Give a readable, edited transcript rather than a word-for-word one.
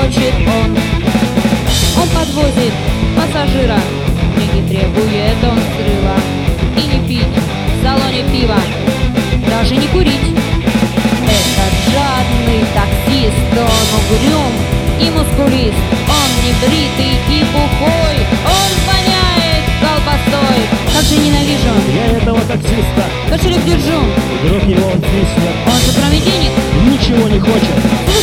хочет он. Он подвозит пассажира, деньги требует он срыва. И не пить в салоне пива, даже не курить. Этот жадный таксист, он угрюм и мускулист. Он не бритый и бухой, он воняет колбасой. Как же ненавижу Я этого таксиста, кошелек держу, вдруг его он свистнет. он же кроме денег Ничего не хочет.